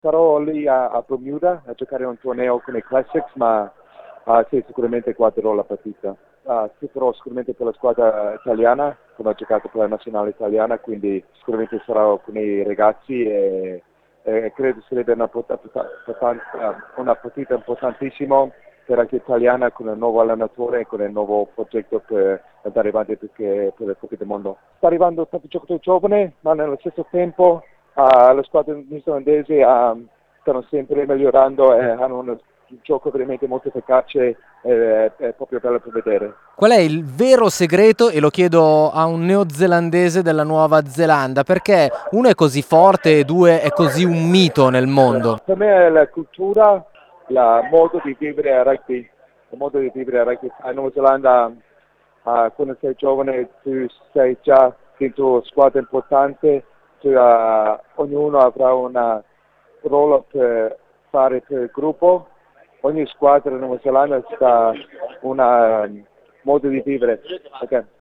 Sarò lì a Bermuda a giocare un torneo con i Classics, ma sì, sicuramente guarderò la partita. Tiferò sicuramente per la squadra italiana, come ho giocato per la nazionale italiana, quindi sicuramente sarò con i ragazzi e credo sarebbe una partita importantissima per anche italiana con il nuovo allenatore e con il nuovo progetto per andare avanti per le Coppe del Mondo. Sta arrivando tanti giocatori giovani, ma nello stesso tempo le squadre neozelandesi stanno sempre migliorando e hanno un gioco veramente molto efficace e è proprio bello per vedere. Qual è il vero segreto, e lo chiedo a un neozelandese della Nuova Zelanda, perché uno è così forte e due è così un mito nel mondo? Per me è la cultura, il modo di vivere a rugby. Il modo di vivere a rugby. A Nuova Zelanda, quando sei giovane, tu sei già dentro una squadra importante, ognuno avrà un ruolo per fare per il gruppo. Ogni squadra in Nuova Zelanda ha un modo di vivere. Okay.